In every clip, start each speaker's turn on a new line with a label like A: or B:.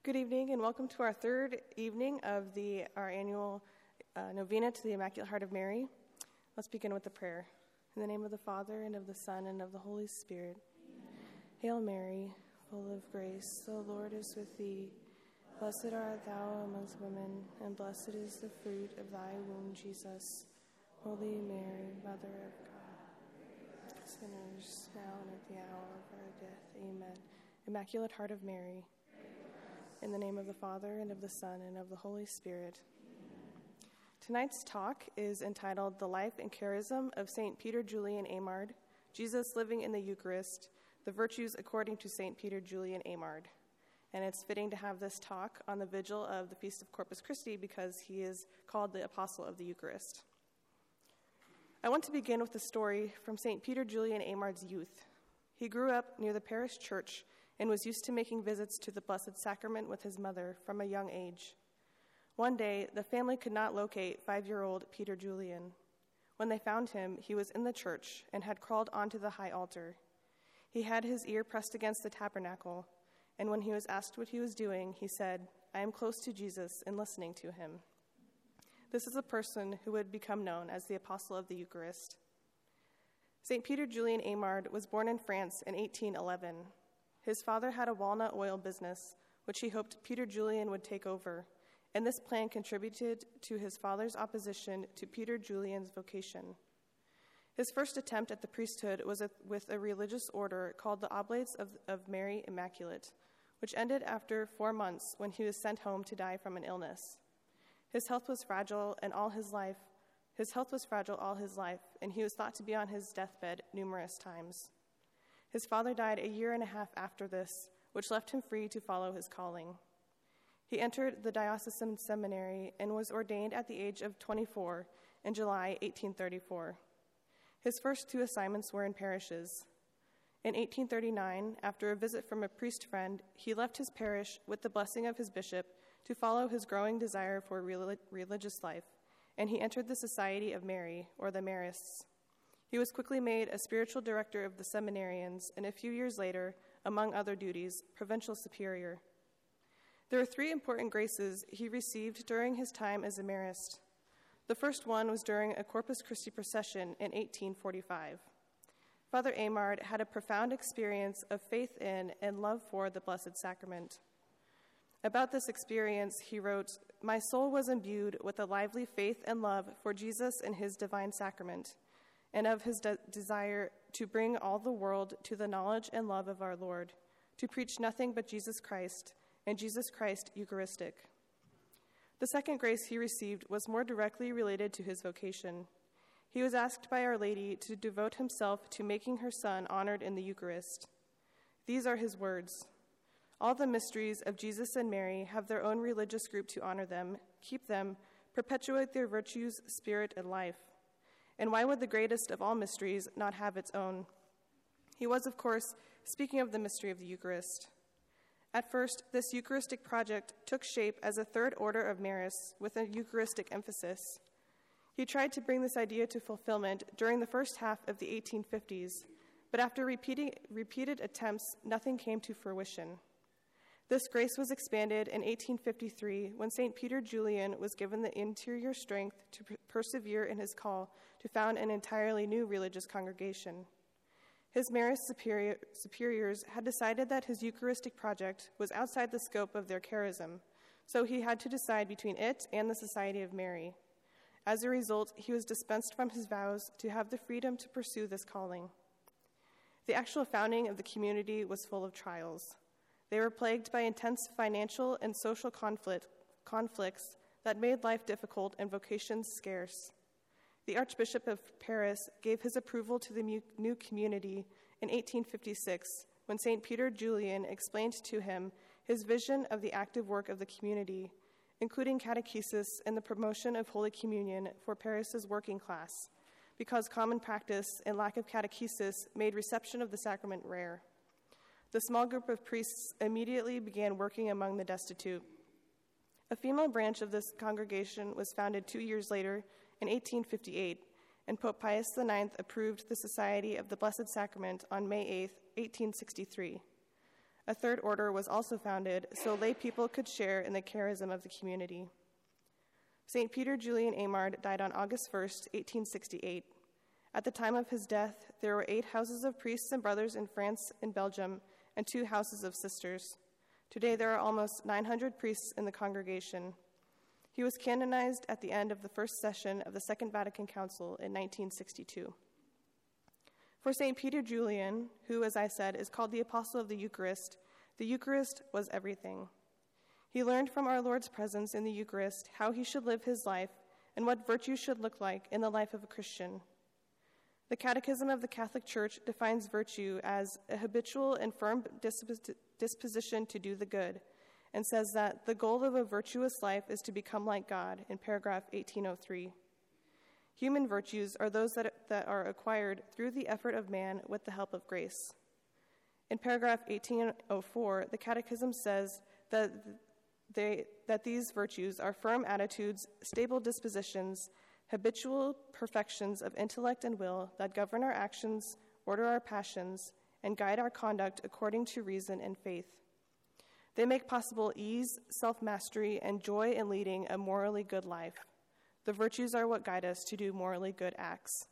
A: Good evening and welcome to our third evening of our annual novena to the Immaculate Heart of Mary. Let's begin with the prayer. In the name of the Father, and of the Son, and of the Holy Spirit. Amen. Hail Mary, full of grace, the Lord is with thee. Blessed art thou amongst women, and blessed is the fruit of thy womb, Jesus. Holy Mary, Mother of God, sinners, now and at the hour of our death. Amen. Immaculate Heart of Mary. In the name of the Father, and of the Son, and of the Holy Spirit. Amen. Tonight's talk is entitled The Life and Charism of St. Peter Julian Eymard, Jesus Living in the Eucharist, the Virtues According to St. Peter Julian Eymard. And it's fitting to have this talk on the vigil of the Feast of Corpus Christi because he is called the Apostle of the Eucharist. I want to begin with a story from St. Peter Julian Eymard's youth. He grew up near the parish church and was used to making visits to the Blessed Sacrament with his mother from a young age. One day, the family could not locate 5-year-old Peter Julian. When they found him, he was in the church and had crawled onto the high altar. He had his ear pressed against the tabernacle, and when he was asked what he was doing, he said, "I am close to Jesus and listening to him." This is a person who would become known as the Apostle of the Eucharist. St. Peter Julian Eymard was born in France in 1811. His father had a walnut oil business, which he hoped Peter Julian would take over, and this plan contributed to his father's opposition to Peter Julian's vocation. His first attempt at the priesthood was with a religious order called the Oblates of Mary Immaculate, which ended after 4 months when he was sent home to die from an illness. His health was fragile all his life, and he was thought to be on his deathbed numerous times. His father died a year and a half after this, which left him free to follow his calling. He entered the diocesan seminary and was ordained at the age of 24 in July 1834. His first 2 assignments were in parishes. In 1839, after a visit from a priest friend, he left his parish with the blessing of his bishop to follow his growing desire for religious life, and he entered the Society of Mary, or the Marists. He was quickly made a spiritual director of the seminarians, and a few years later, among other duties, provincial superior. There are 3 important graces he received during his time as a Marist. The first one was during a Corpus Christi procession in 1845. Father Eymard had a profound experience of faith in and love for the Blessed Sacrament. About this experience, he wrote, "My soul was imbued with a lively faith and love for Jesus and his divine sacrament, and of his desire to bring all the world to the knowledge and love of our Lord, to preach nothing but Jesus Christ, and Jesus Christ Eucharistic." The second grace he received was more directly related to his vocation. He was asked by Our Lady to devote himself to making her Son honored in the Eucharist. These are his words: "All the mysteries of Jesus and Mary have their own religious group to honor them, keep them, perpetuate their virtues, spirit, and life. And why would the greatest of all mysteries not have its own?" He was, of course, speaking of the mystery of the Eucharist. At first, this Eucharistic project took shape as a third order of Marists with a Eucharistic emphasis. He tried to bring this idea to fulfillment during the first half of the 1850s, but after repeated attempts, nothing came to fruition. This grace was expanded in 1853 when St. Peter Julian was given the interior strength to persevere in his call to found an entirely new religious congregation. His Marist superiors had decided that his Eucharistic project was outside the scope of their charism, so he had to decide between it and the Society of Mary. As a result, he was dispensed from his vows to have the freedom to pursue this calling. The actual founding of the community was full of trials. They were plagued by intense financial and social conflicts that made life difficult and vocations scarce. The Archbishop of Paris gave his approval to the new community in 1856 when St. Peter Julian explained to him his vision of the active work of the community, including catechesis and the promotion of Holy Communion for Paris's working class, because common practice and lack of catechesis made reception of the sacrament rare. The small group of priests immediately began working among the destitute. A female branch of this congregation was founded 2 years later in 1858, and Pope Pius IX approved the Society of the Blessed Sacrament on May 8, 1863. A third order was also founded so lay people could share in the charism of the community. St. Peter Julian Eymard died on August 1st, 1868. At the time of his death, there were 8 houses of priests and brothers in France and Belgium, and 2 houses of sisters. Today there are almost 900 priests in the congregation. He was canonized at the end of the first session of the Second Vatican Council in 1962. For St. Peter Julian, who, as I said, is called the Apostle of the Eucharist was everything. He learned from our Lord's presence in the Eucharist how he should live his life and what virtue should look like in the life of a Christian. The Catechism of the Catholic Church defines virtue as a habitual and firm disposition to do the good, and says that the goal of a virtuous life is to become like God in paragraph 1803. Human virtues are those that are acquired through the effort of man with the help of grace. In paragraph 1804, the Catechism says that these virtues are firm attitudes, stable dispositions, habitual perfections of intellect and will that govern our actions, order our passions, and guide our conduct according to reason and faith. They make possible ease, self-mastery, and joy in leading a morally good life. The virtues are what guide us to do morally good acts.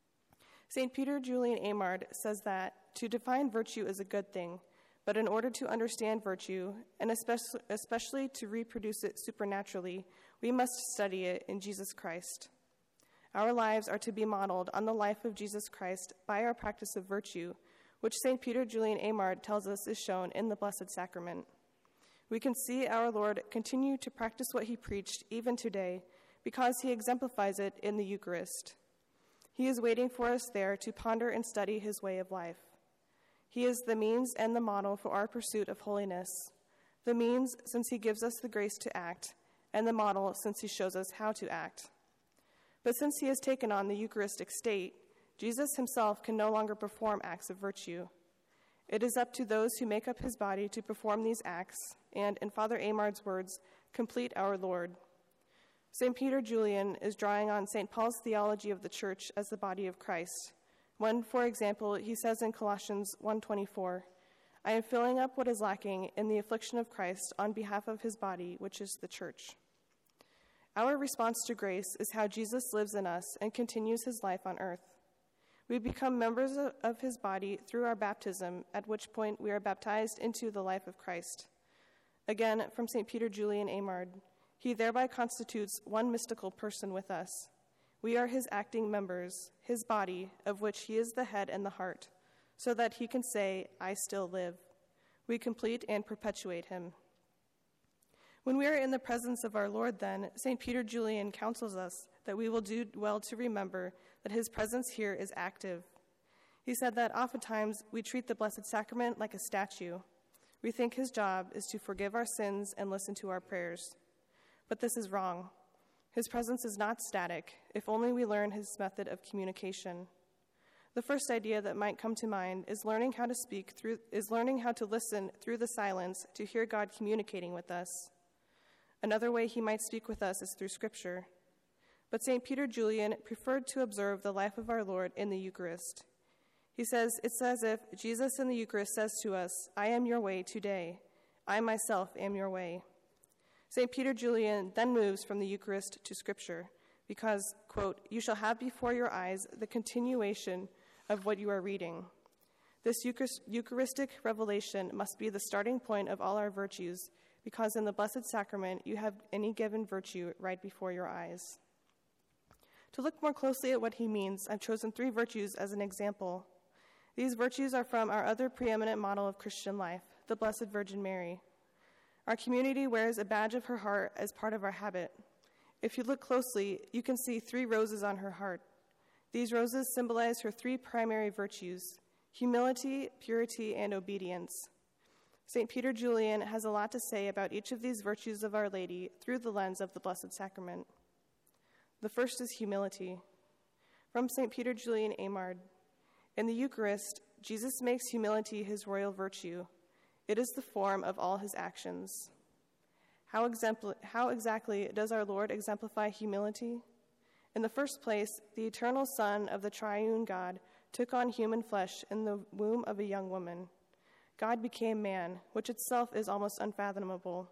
A: St. Peter Julian Eymard says that to define virtue is a good thing, but in order to understand virtue, and especially to reproduce it supernaturally, we must study it in Jesus Christ. Our lives are to be modeled on the life of Jesus Christ by our practice of virtue, which St. Peter Julian Eymard tells us is shown in the Blessed Sacrament. We can see our Lord continue to practice what he preached even today because he exemplifies it in the Eucharist. He is waiting for us there to ponder and study his way of life. He is the means and the model for our pursuit of holiness. The means, since he gives us the grace to act, and the model, since he shows us how to act. But since he has taken on the Eucharistic state, Jesus himself can no longer perform acts of virtue. It is up to those who make up his body to perform these acts, and, in Father Eymard's words, complete our Lord. St. Peter Julian is drawing on St. Paul's theology of the Church as the body of Christ, when, for example, he says in Colossians 1:24, "I am filling up what is lacking in the affliction of Christ on behalf of his body, which is the Church." Our response to grace is how Jesus lives in us and continues his life on earth. We become members of his body through our baptism, at which point we are baptized into the life of Christ. Again, from St. Peter Julian Eymard, he thereby constitutes one mystical person with us. We are his acting members, his body, of which he is the head and the heart, so that he can say, "I still live." We complete and perpetuate him. When we are in the presence of our Lord, then, St. Peter Julian counsels us that we will do well to remember that his presence here is active. He said that oftentimes we treat the Blessed Sacrament like a statue. We think his job is to forgive our sins and listen to our prayers. But this is wrong. His presence is not static, if only we learn his method of communication. The first idea that might come to mind is learning how to listen through the silence to hear God communicating with us. Another way he might speak with us is through Scripture. But St. Peter Julian preferred to observe the life of our Lord in the Eucharist. He says, it's as if Jesus in the Eucharist says to us, "I am your way today. I myself am your way." St. Peter Julian then moves from the Eucharist to Scripture because, quote, "You shall have before your eyes the continuation of what you are reading." This Eucharistic revelation must be the starting point of all our virtues, because in the Blessed Sacrament you have any given virtue right before your eyes. To look more closely at what he means, I've chosen 3 virtues as an example. These virtues are from our other preeminent model of Christian life, the Blessed Virgin Mary. Our community wears a badge of her heart as part of our habit. If you look closely, you can see 3 roses on her heart. These roses symbolize her 3 primary virtues: humility, purity, and obedience. St. Peter Julian has a lot to say about each of these virtues of Our Lady through the lens of the Blessed Sacrament. The first is humility. From St. Peter Julian Eymard, in the Eucharist, Jesus makes humility his royal virtue. It is the form of all his actions. How exactly does our Lord exemplify humility? In the first place, the eternal Son of the triune God took on human flesh in the womb of a young woman. God became man, which itself is almost unfathomable.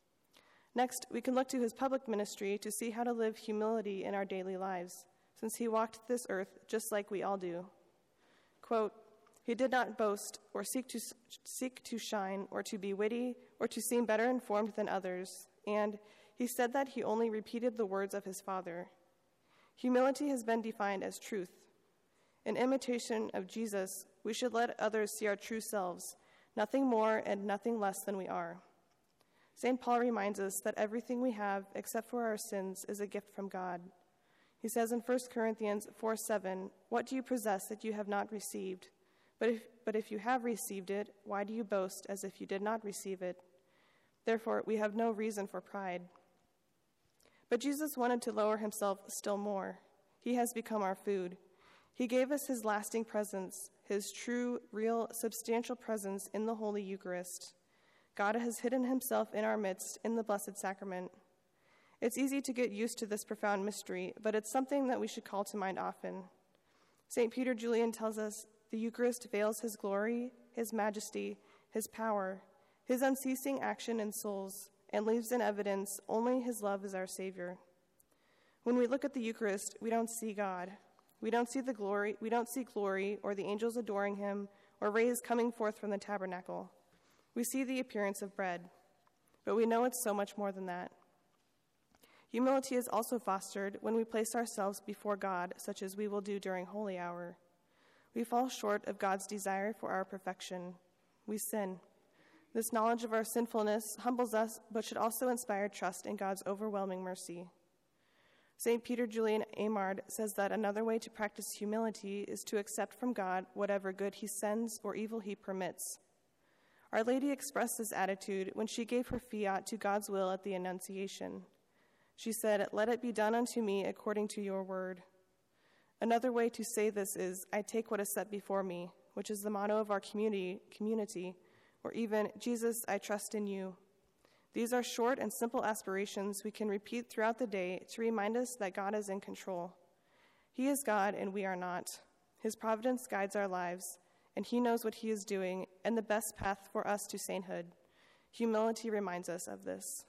A: Next, we can look to his public ministry to see how to live humility in our daily lives, since he walked this earth just like we all do. Quote, "He did not boast or seek to shine or to be witty or to seem better informed than others, and he said that he only repeated the words of his Father. Humility has been defined as truth. In imitation of Jesus, we should let others see our true selves, nothing more and nothing less than we are. St. Paul reminds us that everything we have, except for our sins, is a gift from God. He says in 1 Corinthians 4:7, "What do you possess that you have not received? But if you have received it, why do you boast as if you did not receive it? Therefore, we have no reason for pride." But Jesus wanted to lower himself still more. He has become our food. He gave us his lasting presence, his true, real, substantial presence in the Holy Eucharist. God has hidden himself in our midst in the Blessed Sacrament. It's easy to get used to this profound mystery, but it's something that we should call to mind often. St. Peter Julian tells us the Eucharist veils his glory, his majesty, his power, his unceasing action in souls, and leaves in evidence only his love as our Savior. When we look at the Eucharist, we don't see God. We don't see glory or the angels adoring him or rays coming forth from the tabernacle. We see the appearance of bread, but we know it's so much more than that. Humility is also fostered when we place ourselves before God, such as we will do during Holy Hour. We fall short of God's desire for our perfection. We sin. This knowledge of our sinfulness humbles us, but should also inspire trust in God's overwhelming mercy. St. Peter Julian Aymard says that another way to practice humility is to accept from God whatever good he sends or evil he permits. Our Lady expressed this attitude when she gave her fiat to God's will at the Annunciation. She said, "Let it be done unto me according to your word." Another way to say this is, "I take what is set before me," which is the motto of our community, or even, "Jesus, I trust in you." These are short and simple aspirations we can repeat throughout the day to remind us that God is in control. He is God and we are not. His providence guides our lives, and he knows what he is doing and the best path for us to sainthood. Humility reminds us of this.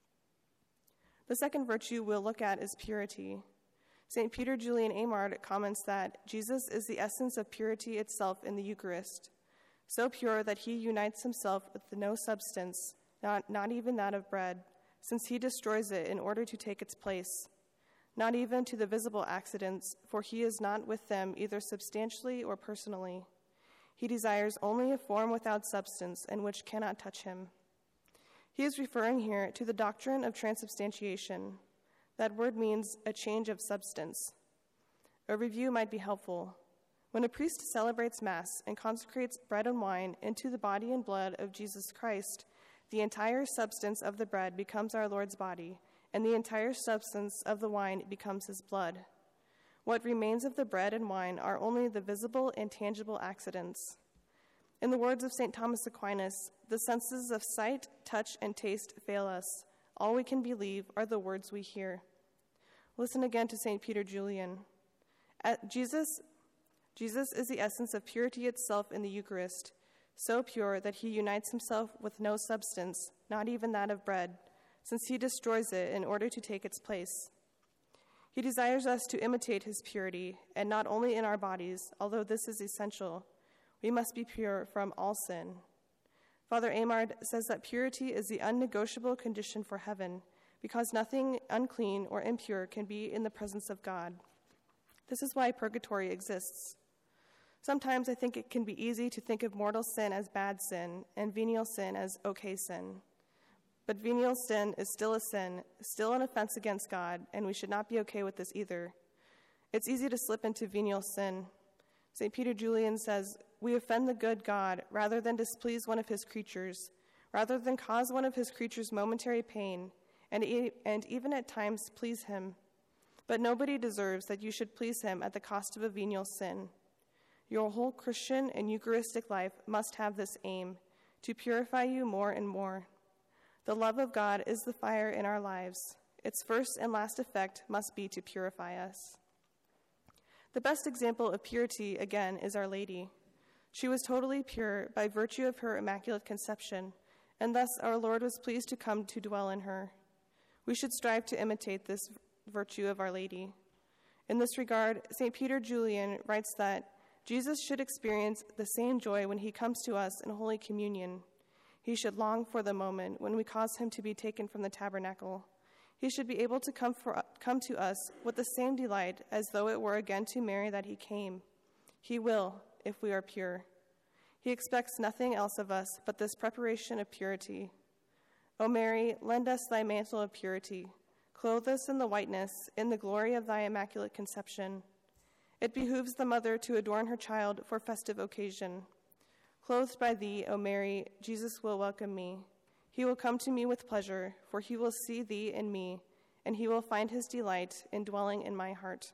A: The second virtue we'll look at is purity. St. Peter Julian Aymard comments that Jesus is the essence of purity itself in the Eucharist, so pure that he unites himself with no substance, not even that of bread, since he destroys it in order to take its place, not even to the visible accidents, for he is not with them either substantially or personally. He desires only a form without substance and which cannot touch him. He is referring here to the doctrine of transubstantiation. That word means a change of substance. A review might be helpful. When a priest celebrates Mass and consecrates bread and wine into the body and blood of Jesus Christ, the entire substance of the bread becomes our Lord's body, and the entire substance of the wine becomes his blood. What remains of the bread and wine are only the visible and tangible accidents. In the words of St. Thomas Aquinas, the senses of sight, touch, and taste fail us. All we can believe are the words we hear. Listen again to St. Peter Julian. Jesus is the essence of purity itself in the Eucharist, so pure that he unites himself with no substance, not even that of bread, since he destroys it in order to take its place. He desires us to imitate his purity, and not only in our bodies, although this is essential. We must be pure from all sin. Father Aymard says that purity is the unnegotiable condition for heaven, because nothing unclean or impure can be in the presence of God. This is why purgatory exists. Sometimes I think it can be easy to think of mortal sin as bad sin and venial sin as okay sin. But venial sin is still a sin, still an offense against God, and we should not be okay with this either. It's easy to slip into venial sin. St. Peter Julian says, "We offend the good God rather than displease one of his creatures, rather than cause one of his creatures momentary pain, and even at times please him. But nobody deserves that you should please him at the cost of a venial sin. Your whole Christian and Eucharistic life must have this aim, to purify you more and more. The love of God is the fire in our lives. Its first and last effect must be to purify us." The best example of purity, again, is Our Lady. She was totally pure by virtue of her immaculate conception, and thus our Lord was pleased to come to dwell in her. We should strive to imitate this virtue of Our Lady. In this regard, St. Peter Julian writes that Jesus should experience the same joy when he comes to us in Holy Communion. He should long for the moment when we cause him to be taken from the tabernacle. He should be able to come to us with the same delight as though it were again to Mary that he came. He will, if we are pure. He expects nothing else of us but this preparation of purity. O Mary, lend us thy mantle of purity. Clothe us in the whiteness, in the glory of thy immaculate conception. It behooves the mother to adorn her child for festive occasion. Clothed by thee, O Mary, Jesus will welcome me. He will come to me with pleasure, for he will see thee in me, and he will find his delight in dwelling in my heart.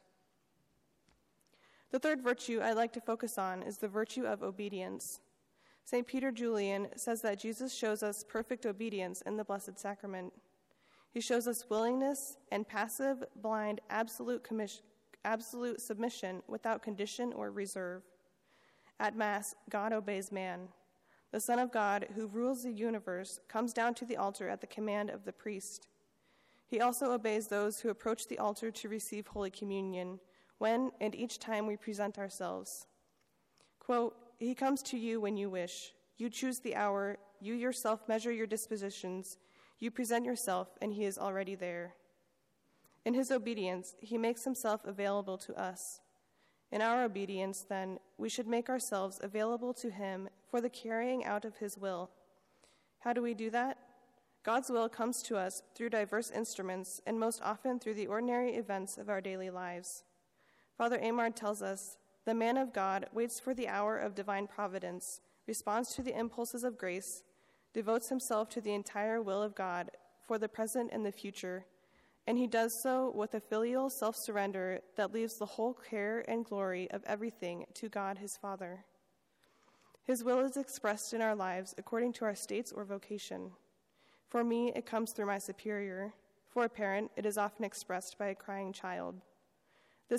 A: The third virtue I'd like to focus on is the virtue of obedience. St. Peter Julian says that Jesus shows us perfect obedience in the Blessed Sacrament. He shows us willingness and passive, blind, absolute submission without condition or reserve. At Mass, God obeys man. The Son of God, who rules the universe, comes down to the altar at the command of the priest. He also obeys those who approach the altar to receive Holy Communion, when and each time we present ourselves. Quote, he comes to you when you wish. You choose the hour. You yourself measure your dispositions. You present yourself, and he is already there. In his obedience, he makes himself available to us. In our obedience, then, we should make ourselves available to him for the carrying out of his will. How do we do that? God's will comes to us through diverse instruments, and most often through the ordinary events of our daily lives. Father Amard tells us, the man of God waits for the hour of divine providence, responds to the impulses of grace, devotes himself to the entire will of God for the present and the future, and he does so with a filial self-surrender that leaves the whole care and glory of everything to God his Father. His will is expressed in our lives according to our states or vocation. For me, it comes through my superior. For a parent, it is often expressed by a crying child. This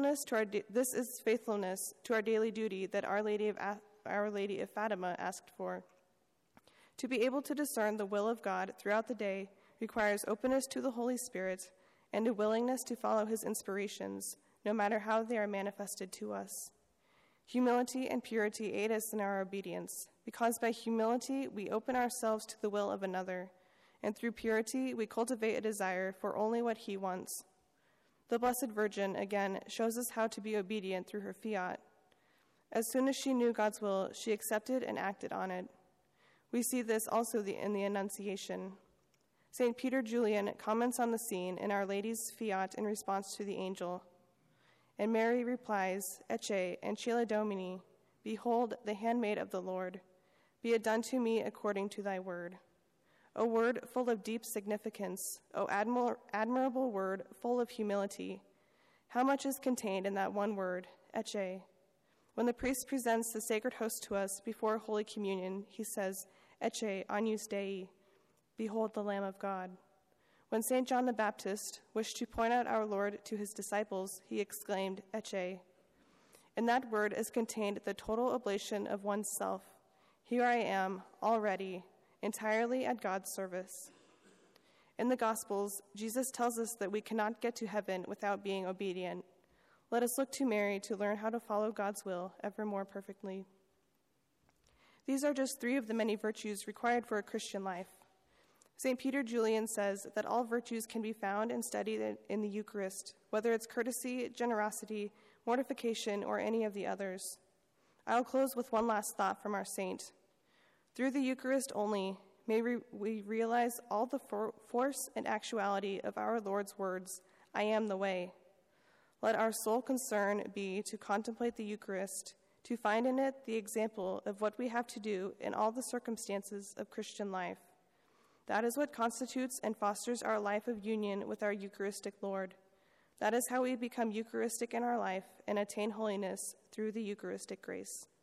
A: is faithfulness to our daily duty that Our Lady of Fatima asked for. To be able to discern the will of God throughout the day requires openness to the Holy Spirit and a willingness to follow his inspirations, no matter how they are manifested to us. Humility and purity aid us in our obedience, because by humility we open ourselves to the will of another, and through purity we cultivate a desire for only what he wants. The Blessed Virgin, again, shows us how to be obedient through her fiat. As soon as she knew God's will, she accepted and acted on it. We see this also in the Annunciation. St. Peter Julian comments on the scene in Our Lady's fiat in response to the angel. And Mary replies, Ecce ancilla Domini, behold, the handmaid of the Lord. Be it done to me according to thy word. O word full of deep significance, O admirable word full of humility. How much is contained in that one word, Ecce? When the priest presents the sacred host to us before Holy Communion, he says, Ecce agnus Dei, behold the Lamb of God. When St. John the Baptist wished to point out our Lord to his disciples, he exclaimed, Ecce. In that word is contained the total oblation of one's self. Here I am, all ready, entirely at God's service. In the Gospels, Jesus tells us that we cannot get to heaven without being obedient. Let us look to Mary to learn how to follow God's will ever more perfectly. These are just 3 of the many virtues required for a Christian life. St. Peter Julian says that all virtues can be found and studied in the Eucharist, whether it's courtesy, generosity, mortification, or any of the others. I'll close with one last thought from our saint. Through the Eucharist only, may we realize all the force and actuality of our Lord's words, I am the way. Let our sole concern be to contemplate the Eucharist, to find in it the example of what we have to do in all the circumstances of Christian life. That is what constitutes and fosters our life of union with our Eucharistic Lord. That is how we become Eucharistic in our life and attain holiness through the Eucharistic grace.